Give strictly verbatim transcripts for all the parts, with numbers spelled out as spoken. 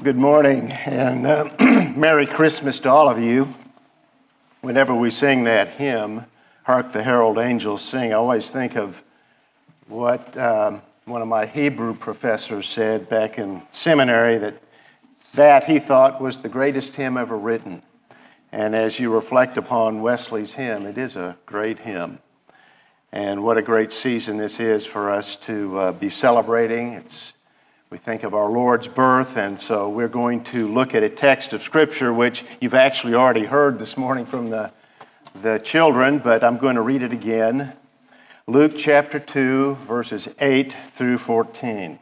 Good morning, and uh, Merry Christmas to all of you. Whenever we sing that hymn, Hark the Herald Angels Sing, I always think of what um, one of my Hebrew professors said back in seminary, that that he thought was the greatest hymn ever written. And as you reflect upon Wesley's hymn, it is a great hymn. And what a great season this is for us to uh, be celebrating. It's We think of our Lord's birth, and so we're going to look at a text of Scripture which you've actually already heard this morning from the, the children, but I'm going to read it again. Luke chapter two, verses eight through fourteen.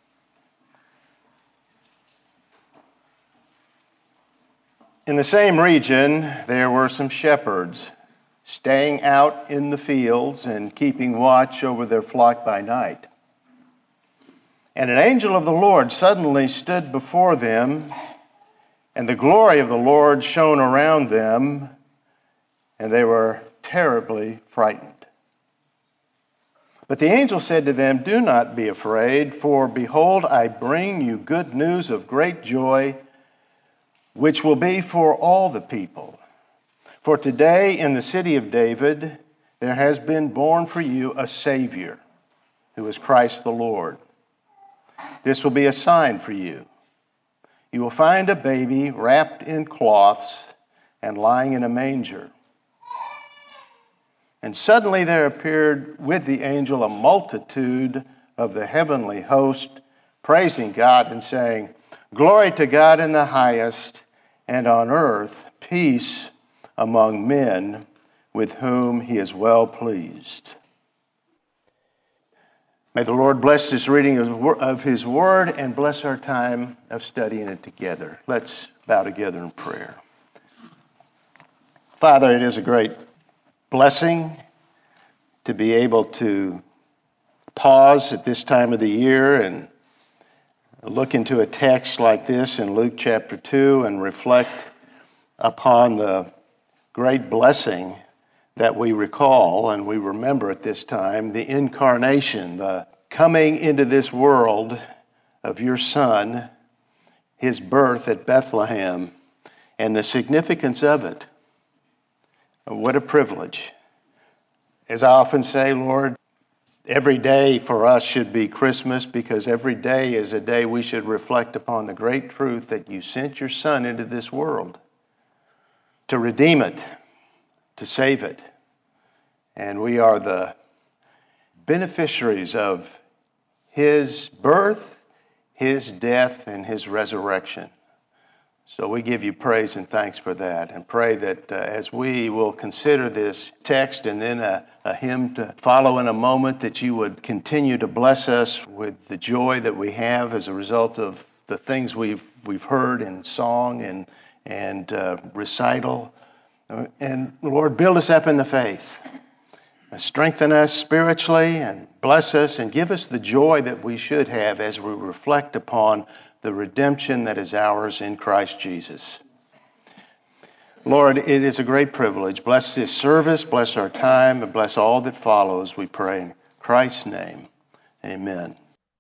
In the same region, there were some shepherds staying out in the fields and keeping watch over their flock by night. And an angel of the Lord suddenly stood before them, and the glory of the Lord shone around them, and they were terribly frightened. But the angel said to them, "Do not be afraid, for behold, I bring you good news of great joy, which will be for all the people. For today in the city of David there has been born for you a Savior, who is Christ the Lord. This will be a sign for you. You will find a baby wrapped in cloths and lying in a manger." And suddenly there appeared with the angel a multitude of the heavenly host, praising God and saying, "Glory to God in the highest, and on earth peace among men with whom he is well pleased." May the Lord bless this reading of His Word and bless our time of studying it together. Let's bow together in prayer. Father, it is a great blessing to be able to pause at this time of the year and look into a text like this in Luke chapter two and reflect upon the great blessing that we recall and we remember at this time, the incarnation, the coming into this world of your Son, his birth at Bethlehem, and the significance of it. What a privilege. As I often say, Lord, every day for us should be Christmas, because every day is a day we should reflect upon the great truth that you sent your Son into this world to redeem it, to save it. And we are the beneficiaries of his birth, his death, and his resurrection. So we give you praise and thanks for that, and pray that uh, as we will consider this text and then a, a hymn to follow in a moment, that you would continue to bless us with the joy that we have as a result of the things we've we've heard in song and and uh, recital. And Lord, build us up in the faith. Strengthen us spiritually and bless us and give us the joy that we should have as we reflect upon the redemption that is ours in Christ Jesus. Lord, it is a great privilege. Bless this service, bless our time, and bless all that follows, we pray in Christ's name. Amen.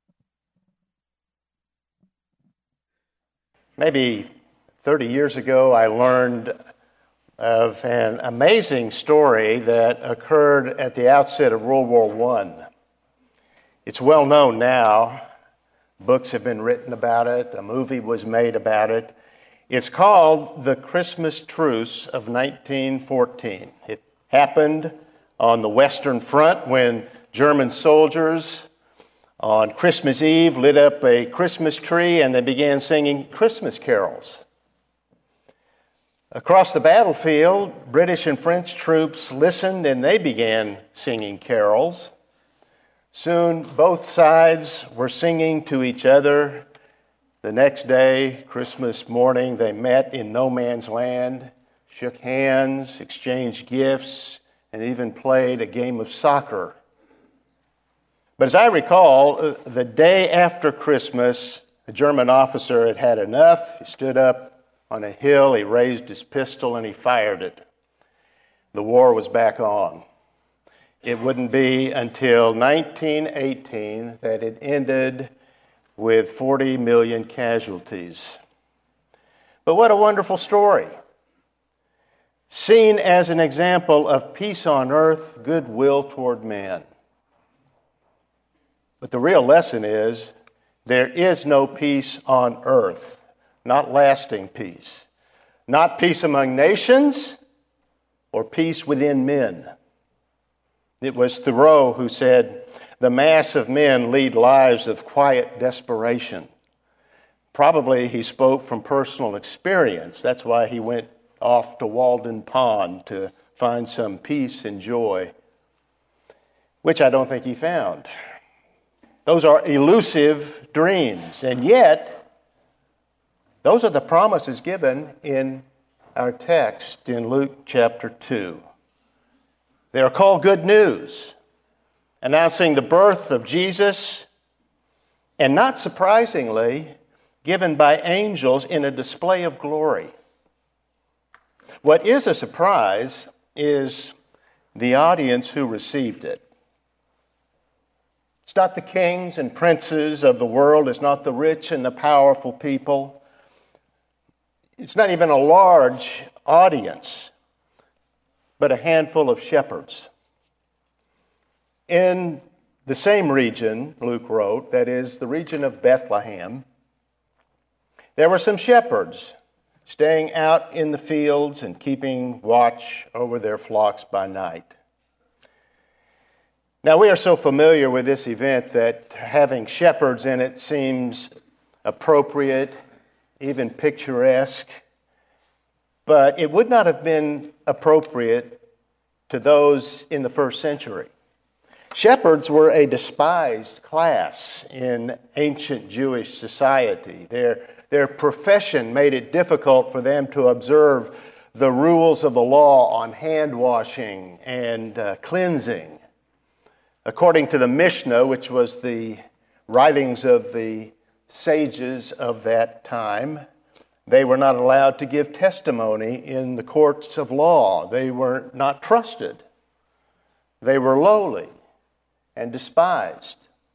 Maybe thirty years ago, I learned of an amazing story that occurred at the outset of World War One. It's well known now. Books have been written about it. A movie was made about it. It's called The Christmas Truce of nineteen fourteen. It happened on the Western Front when German soldiers on Christmas Eve lit up a Christmas tree and they began singing Christmas carols. Across the battlefield, British and French troops listened and they began singing carols. Soon, both sides were singing to each other. The next day, Christmas morning, they met in no man's land, shook hands, exchanged gifts, and even played a game of soccer. But as I recall, the day after Christmas, a German officer had had enough. He stood up on a hill, he raised his pistol, and he fired it. The war was back on. It wouldn't be until nineteen eighteen that it ended with forty million casualties. But what a wonderful story. Seen as an example of peace on earth, goodwill toward men. But the real lesson is there is no peace on earth, not lasting peace. Not peace among nations or peace within men. It was Thoreau who said, "The mass of men lead lives of quiet desperation." Probably he spoke from personal experience. That's why he went off to Walden Pond to find some peace and joy, which I don't think he found. Those are elusive dreams, and yet those are the promises given in our text in Luke chapter two. They are called good news, announcing the birth of Jesus, and not surprisingly, given by angels in a display of glory. What is a surprise is the audience who received it. It's not the kings and princes of the world. It's not the rich and the powerful people. It's not even a large audience, but a handful of shepherds. In the same region, Luke wrote, that is, the region of Bethlehem, there were some shepherds staying out in the fields and keeping watch over their flocks by night. Now, we are so familiar with this event that having shepherds in it seems appropriate, even picturesque, but it would not have been appropriate to those in the first century. Shepherds were a despised class in ancient Jewish society. Their, their profession made it difficult for them to observe the rules of the law on hand washing and uh, cleansing. According to the Mishnah, which was the writings of the sages of that time, they were not allowed to give testimony in the courts of law. They were not trusted. They were lowly and despised.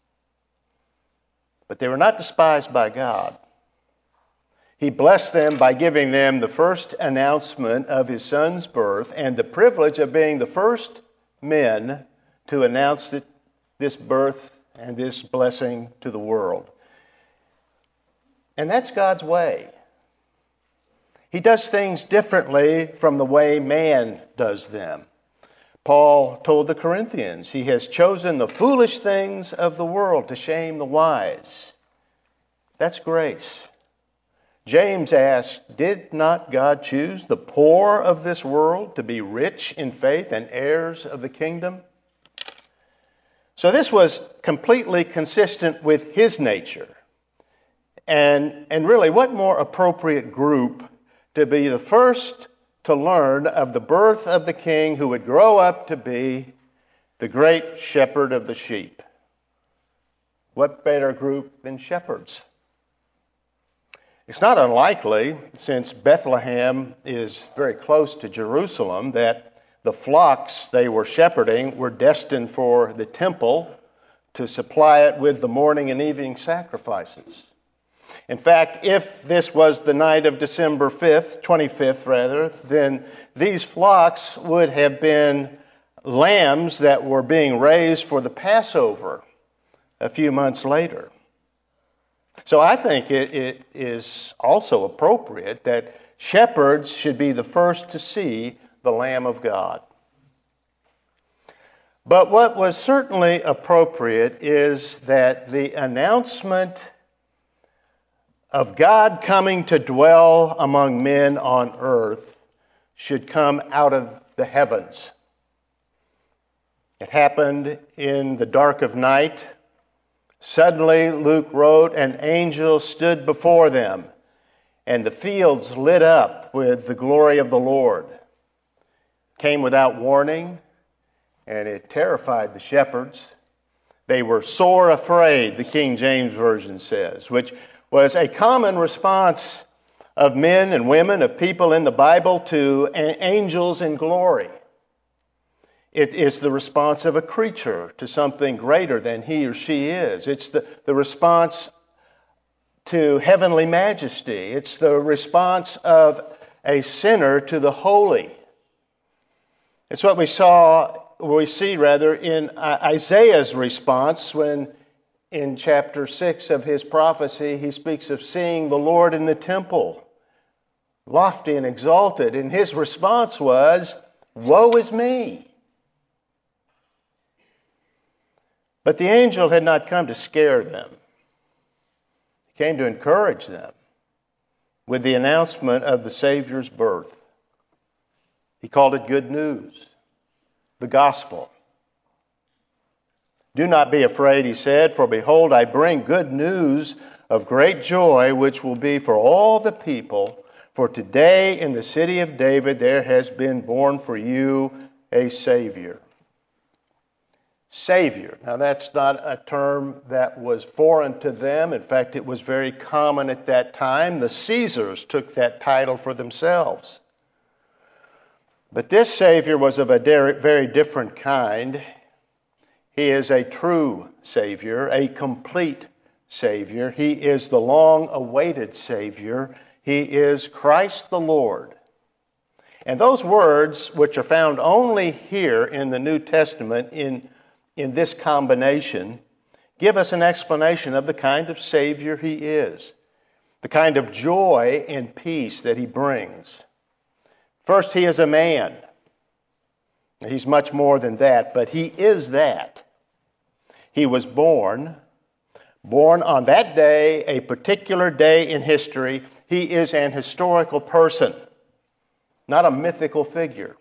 But they were not despised by God. He blessed them by giving them the first announcement of His Son's birth and the privilege of being the first men to announce that this birth and this blessing to the world. And that's God's way. He does things differently from the way man does them. Paul told the Corinthians, He has chosen the foolish things of the world to shame the wise. That's grace. James asked, did not God choose the poor of this world to be rich in faith and heirs of the kingdom? So this was completely consistent with His nature. And, and really, what more appropriate group to be the first to learn of the birth of the King who would grow up to be the great shepherd of the sheep? What better group than shepherds? It's not unlikely, since Bethlehem is very close to Jerusalem, that the flocks they were shepherding were destined for the temple to supply it with the morning and evening sacrifices. In fact, if this was the night of December fifth, twenty-fifth rather, then these flocks would have been lambs that were being raised for the Passover a few months later. So I think it, it is also appropriate that shepherds should be the first to see the Lamb of God. But what was certainly appropriate is that the announcement of God coming to dwell among men on earth should come out of the heavens. It happened in the dark of night. Suddenly, Luke wrote, an angel stood before them, and the fields lit up with the glory of the Lord. Came without warning, and it terrified the shepherds. They were sore afraid, the King James Version says, which was a common response of men and women, of people in the Bible, to angels in glory. It is the response of a creature to something greater than he or she is. It's the, the response to heavenly majesty. It's the response of a sinner to the holy. It's what we saw, or we see rather, in Isaiah's response when in chapter six of his prophecy he speaks of seeing the Lord in the temple, lofty and exalted. And his response was, "Woe is me." But the angel had not come to scare them. He came to encourage them with the announcement of the Savior's birth. He called it good news, the gospel. "Do not be afraid," he said, "for behold, I bring good news of great joy, which will be for all the people. For today in the city of David there has been born for you a Savior." Savior. Now that's not a term that was foreign to them. In fact, it was very common at that time. The Caesars took that title for themselves. But this Savior was of a very different kind. He is a true Savior, a complete Savior. He is the long-awaited Savior. He is Christ the Lord. And those words, which are found only here in the New Testament in in this combination, give us an explanation of the kind of Savior He is, the kind of joy and peace that He brings. First, He is a man. He's much more than that, but He is that. He was born, born on that day, a particular day in history. He is an historical person, not a mythical figure.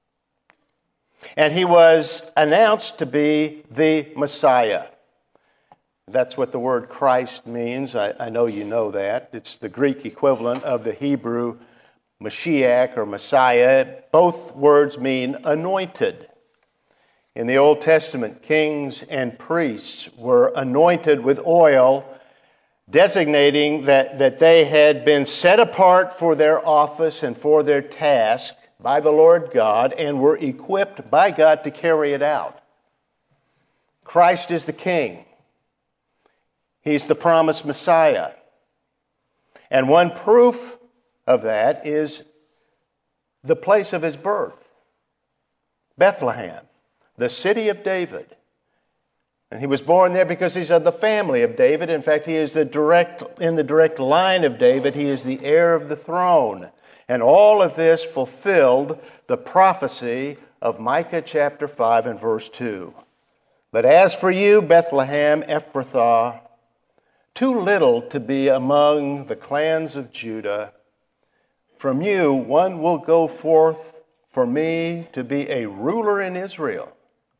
And He was announced to be the Messiah. That's what the word Christ means. I, I know you know that. It's the Greek equivalent of the Hebrew Mashiach or Messiah. Both words mean anointed. In the Old Testament, kings and priests were anointed with oil, designating that, that they had been set apart for their office and for their task by the Lord God and were equipped by God to carry it out. Christ is the King. He's the promised Messiah. And one proof of that is the place of His birth, Bethlehem, the city of David. And He was born there because He's of the family of David. In fact, He is the direct in the direct line of David. He is the heir of the throne. And all of this fulfilled the prophecy of Micah chapter five and verse two. "But as for you, Bethlehem Ephrathah, too little to be among the clans of Judah, from you one will go forth for me to be a ruler in Israel."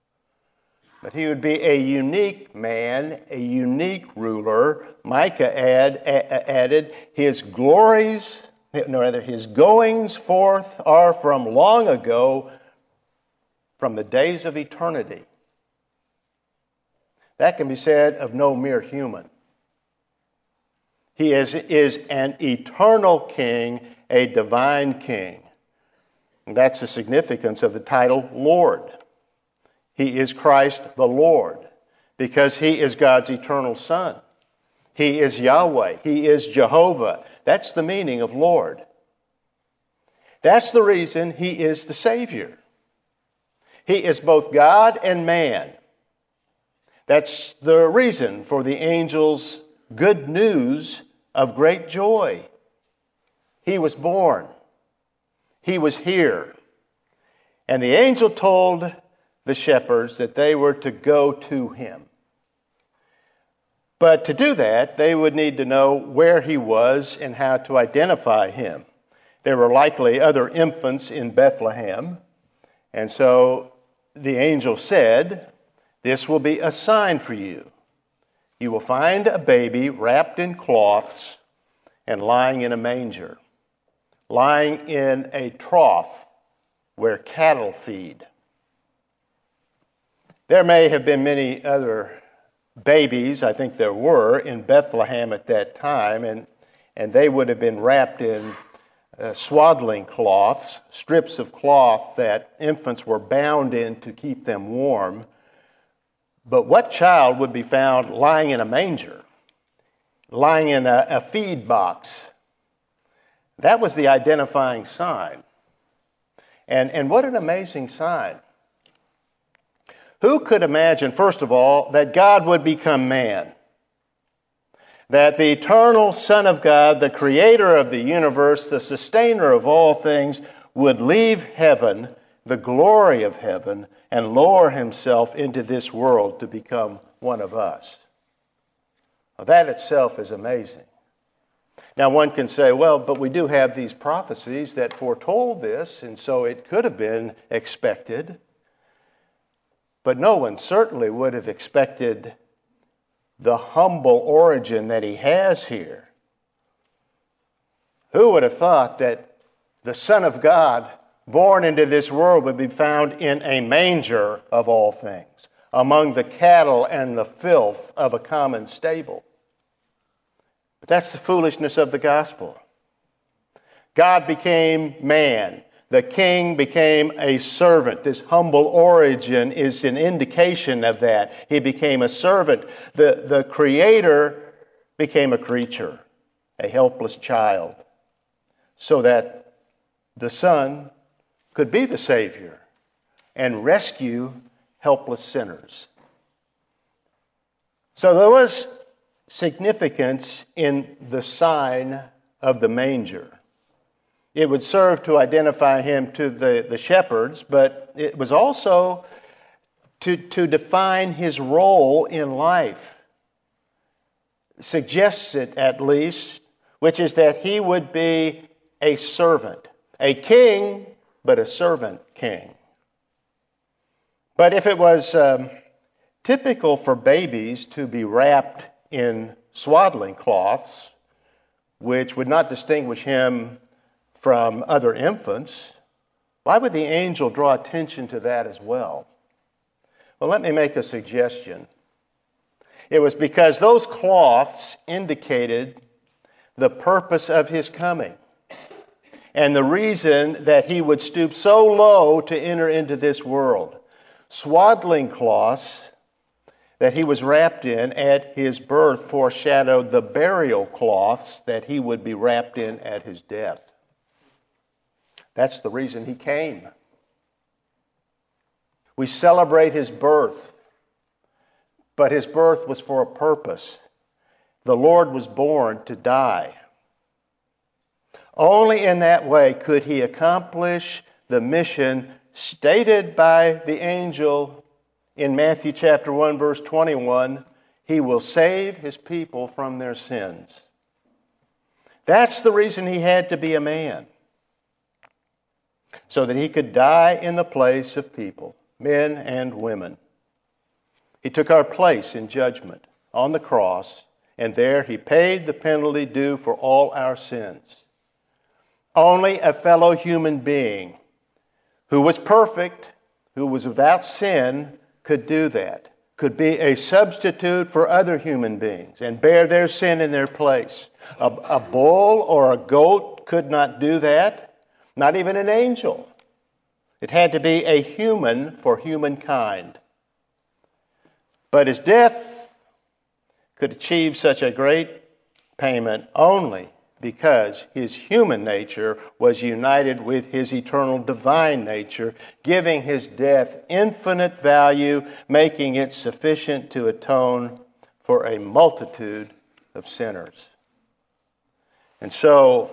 But He would be a unique man, a unique ruler. Micah add, a- added, His glories... No, rather, His goings forth are from long ago, from the days of eternity. That can be said of no mere human. He is, is an eternal king, a divine king. And that's the significance of the title Lord. He is Christ the Lord, because He is God's eternal Son. He is Yahweh. He is Jehovah. That's the meaning of Lord. That's the reason He is the Savior. He is both God and man. That's the reason for the angel's good news of great joy. He was born. He was here. And the angel told the shepherds that they were to go to Him. But to do that, they would need to know where He was and how to identify Him. There were likely other infants in Bethlehem. And so the angel said, "This will be a sign for you. You will find a baby wrapped in cloths and lying in a manger, lying in a trough where cattle feed." There may have been many other babies, I think there were, in Bethlehem at that time, and, and they would have been wrapped in uh, swaddling cloths, strips of cloth that infants were bound in to keep them warm. But what child would be found lying in a manger? lying in a, a feed box. That was the identifying sign. And, and what an amazing sign. Who could imagine, first of all, that God would become man? That the eternal Son of God, the creator of the universe, the sustainer of all things, would leave heaven, the glory of heaven, and lower himself into this world to become one of us. Now, that itself is amazing. Now, one can say, well, but we do have these prophecies that foretold this, and so it could have been expected. But no one certainly would have expected the humble origin that he has here. Who would have thought that the Son of God, born into this world, would be found in a manger of all things, among the cattle and the filth of a common stable? But that's the foolishness of the gospel. God became man. The king became a servant. This humble origin is an indication of that. He became a servant. The, the creator became a creature, a helpless child, so that the Son could be the Savior and rescue helpless sinners. So there was significance in the sign of the manger. It would serve to identify him to the, the shepherds, but it was also to, to define his role in life. Suggests it at least, which is that he would be a servant. A king, but a servant king. But if it was um, typical for babies to be wrapped in swaddling cloths, which would not distinguish him from other infants, why would the angel draw attention to that as well? Well, let me make a suggestion. It was because those cloths indicated the purpose of his coming and the reason that he would stoop so low to enter into this world. Swaddling cloths that he was wrapped in at his birth foreshadowed the burial cloths that he would be wrapped in at his death. That's the reason he came. We celebrate his birth, but his birth was for a purpose. The Lord was born to die. Only in that way could he accomplish the mission stated by the angel in Matthew chapter one, verse twenty-one, he will save his people from their sins. That's the reason he had to be a man, so that he could die in the place of people, men and women. He took our place in judgment on the cross, and there he paid the penalty due for all our sins. Only a fellow human being who was perfect, who was without sin, could do that, could be a substitute for other human beings and bear their sin in their place. A, a bull or a goat could not do that, not even an angel. It had to be a human for humankind. But his death could achieve such a great payment only because his human nature was united with his eternal divine nature, giving his death infinite value, making it sufficient to atone for a multitude of sinners. And so,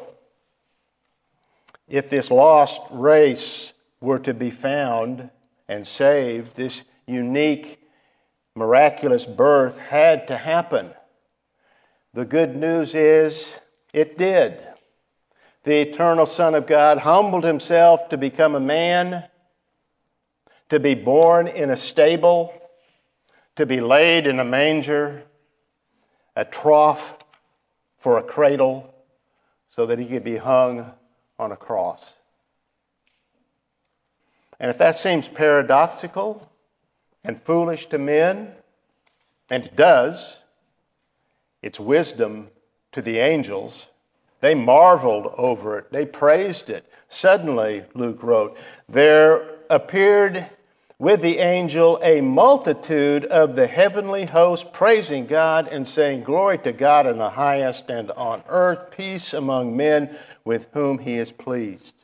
if this lost race were to be found and saved, this unique, miraculous birth had to happen. The good news is, it did. The eternal Son of God humbled himself to become a man, to be born in a stable, to be laid in a manger, a trough for a cradle, so that he could be hung on a cross. And if that seems paradoxical and foolish to men, and it does, it's wisdom to the angels. They marveled over it. They praised it. Suddenly, Luke wrote, there appeared with the angel a multitude of the heavenly host praising God and saying, "Glory to God in the highest, and on earth peace among men with whom he is pleased."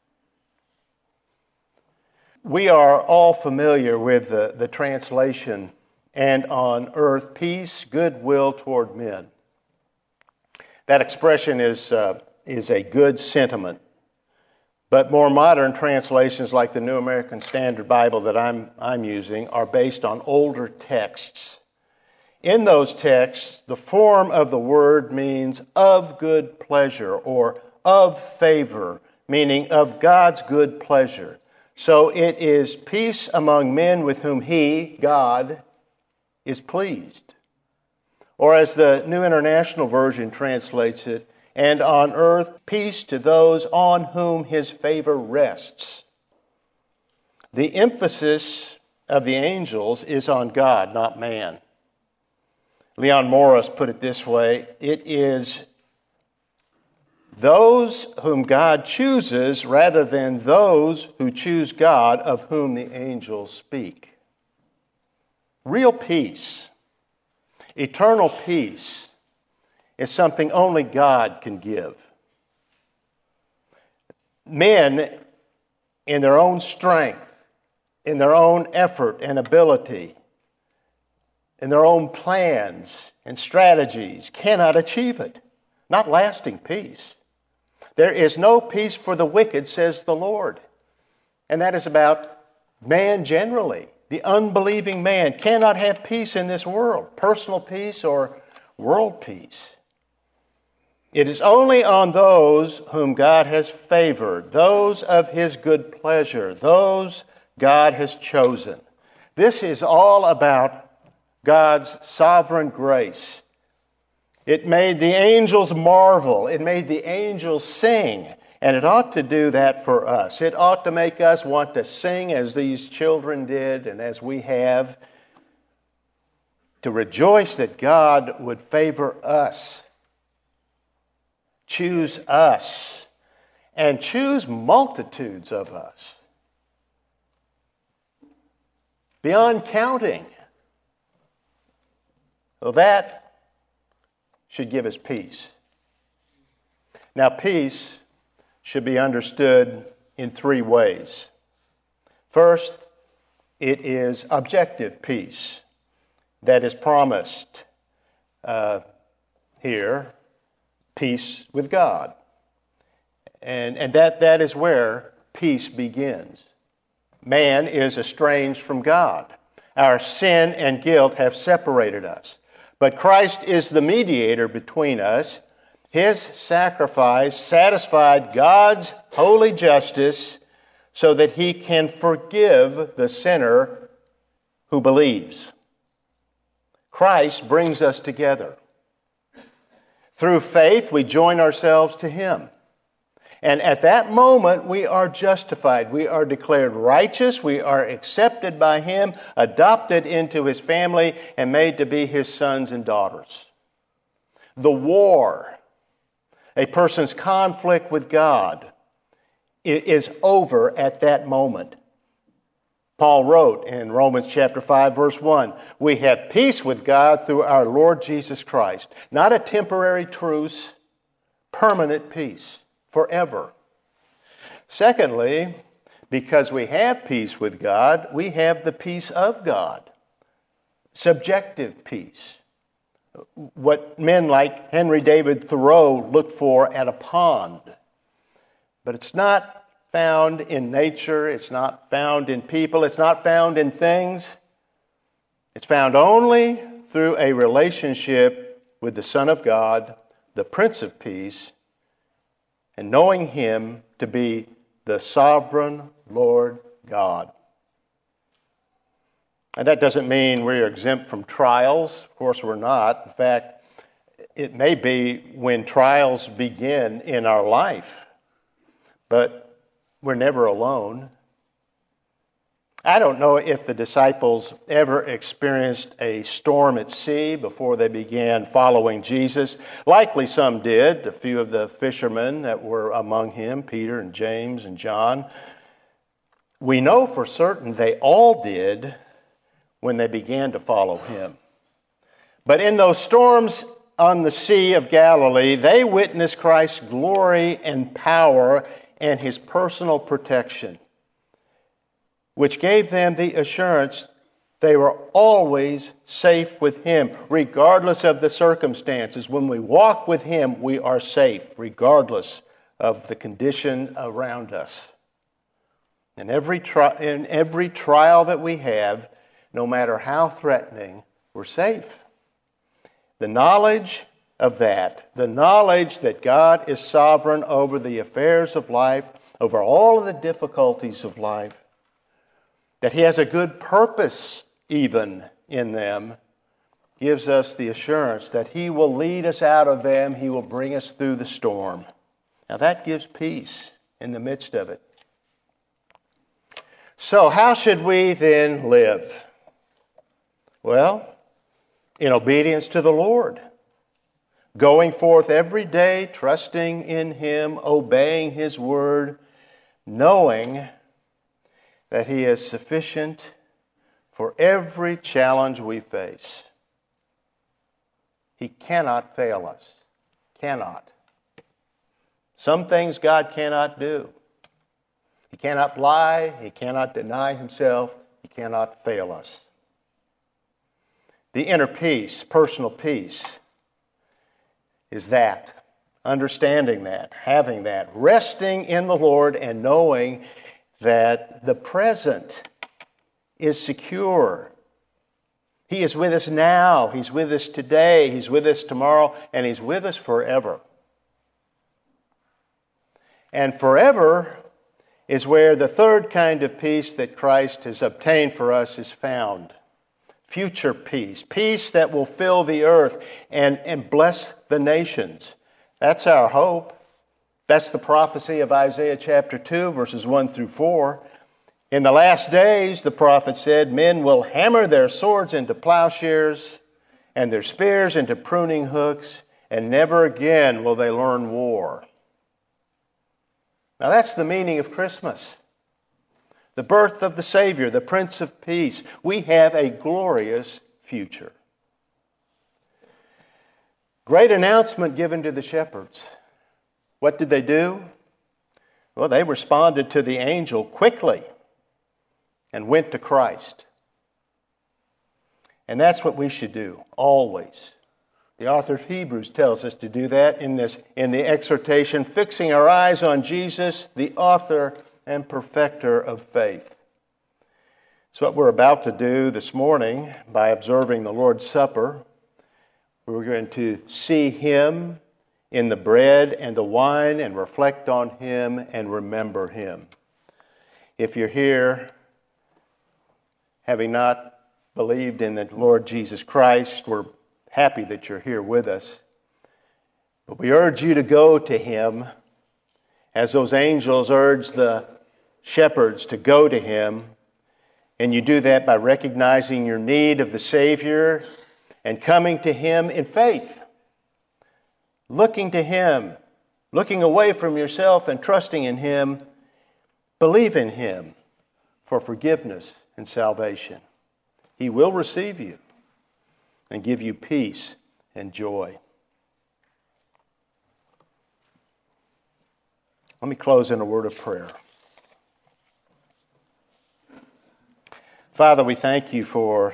We are all familiar with the, the translation, "and on earth peace, goodwill toward men." That expression is, uh, is a good sentiment. But more modern translations, like the New American Standard Bible that I'm, I'm using, are based on older texts. In those texts, the form of the word means "of good pleasure" or "of favor," meaning of God's good pleasure. So it is peace among men with whom He, God, is pleased. Or as the New International Version translates it, "and on earth peace to those on whom His favor rests." The emphasis of the angels is on God, not man. Leon Morris put it this way: it is those whom God chooses rather than those who choose God of whom the angels speak. Real peace, eternal peace, is something only God can give. Men, in their own strength, in their own effort and ability, in their own plans and strategies, cannot achieve it. Not lasting peace. There is no peace for the wicked, says the Lord. And that is about man generally. The unbelieving man cannot have peace in this world, personal peace or world peace. It is only on those whom God has favored, those of His good pleasure, those God has chosen. This is all about God's sovereign grace. It made the angels marvel. It made the angels sing. And it ought to do that for us. It ought to make us want to sing as these children did and as we have, to rejoice that God would favor us, choose us, and choose multitudes of us. Beyond counting. Well, that should give us peace. Now, peace should be understood in three ways. First, it is objective peace that is promised uh, here, peace with God. And, and that, that is where peace begins. Man is estranged from God. Our sin and guilt have separated us. But Christ is the mediator between us. His sacrifice satisfied God's holy justice so that He can forgive the sinner who believes. Christ brings us together. Through faith, we join ourselves to Him. And at that moment, we are justified. We are declared righteous. We are accepted by Him, adopted into His family, and made to be His sons and daughters. The war, a person's conflict with God, is over at that moment. Paul wrote in Romans chapter five, verse one, "We have peace with God through our Lord Jesus Christ." Not a temporary truce, permanent peace. Forever. Secondly, because we have peace with God, we have the peace of God. Subjective peace. What men like Henry David Thoreau looked for at a pond. But it's not found in nature, it's not found in people, it's not found in things. It's found only through a relationship with the Son of God, the Prince of Peace, and knowing Him to be the sovereign Lord God. And that doesn't mean we're exempt from trials. Of course we're not. In fact, it may be when trials begin in our life. But we're never alone. I don't know if the disciples ever experienced a storm at sea before they began following Jesus. Likely some did, a few of the fishermen that were among Him, Peter and James and John. We know for certain they all did when they began to follow him. But in those storms on the Sea of Galilee, they witnessed Christ's glory and power and his personal protection, which gave them the assurance they were always safe with him, regardless of the circumstances. When we walk with him, we are safe, regardless of the condition around us. In every, tri- in every trial that we have, no matter how threatening, we're safe. The knowledge of that, the knowledge that God is sovereign over the affairs of life, over all of the difficulties of life, that he has a good purpose even in them, gives us the assurance that he will lead us out of them, he will bring us through the storm. Now that gives peace in the midst of it. So how should we then live? Well, in obedience to the Lord, going forth every day, trusting in him, obeying his word, knowing that he is sufficient for every challenge we face. He cannot fail us. Cannot. Some things God cannot do. He cannot lie. He cannot deny himself. He cannot fail us. The inner peace, personal peace, is that. Understanding that, having that, resting in the Lord and knowing that the present is secure. He is with us now. He's with us today. He's with us tomorrow. And he's with us forever. And forever is where the third kind of peace that Christ has obtained for us is found. Future peace. Peace that will fill the earth and, and bless the nations. That's our hope. That's the prophecy of Isaiah chapter two, verses one through four. In the last days, the prophet said, men will hammer their swords into plowshares and their spears into pruning hooks, and never again will they learn war. Now that's the meaning of Christmas. The birth of the Savior, the Prince of Peace. We have a glorious future. Great announcement given to the shepherds. What did they do? Well, they responded to the angel quickly and went to Christ. And that's what we should do, always. The author of Hebrews tells us to do that in this in the exhortation, fixing our eyes on Jesus, the author and perfecter of faith. It's what we're about to do this morning by observing the Lord's Supper. We're going to see him in the bread and the wine and reflect on him and remember him. If you're here having not believed in the Lord Jesus Christ, we're happy that you're here with us. But we urge you to go to him as those angels urged the shepherds to go to him. And you do that by recognizing your need of the Savior and coming to him in faith. Looking to him, looking away from yourself and trusting in him. Believe in him for forgiveness and salvation. He will receive you and give you peace and joy. Let me close in a word of prayer. Father, we thank you for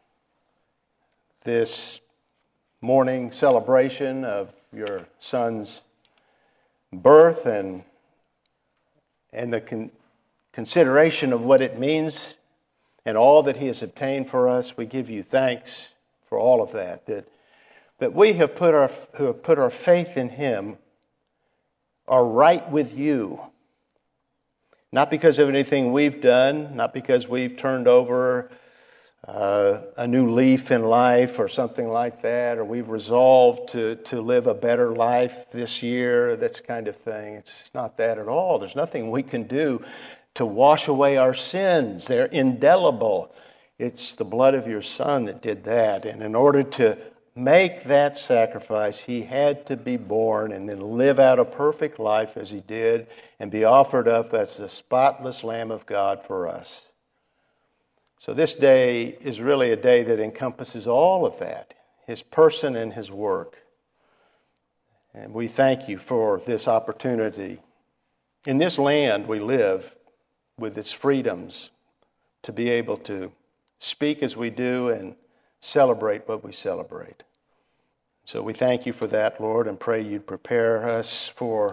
this morning celebration of your Son's birth and, and the con- consideration of what it means and all that he has obtained for us. We give you thanks for all of that, that, that we have put our, who have put our faith in him are right with you. Not because of anything we've done, not because we've turned over uh, a new leaf in life or something like that, or we've resolved to, to live a better life this year, that kind of thing. It's not that at all. There's nothing we can do to wash away our sins. They're indelible. It's the blood of your Son that did that. And in order to make that sacrifice, he had to be born and then live out a perfect life as he did and be offered up as the spotless Lamb of God for us. So this day is really a day that encompasses all of that, his person and his work. And we thank you for this opportunity. In this land we live with its freedoms to be able to speak as we do and celebrate what we celebrate. So we thank you for that, Lord, and pray you'd prepare us for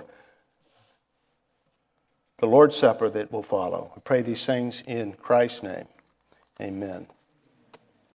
the Lord's Supper that will follow. We pray these things in Christ's name. Amen.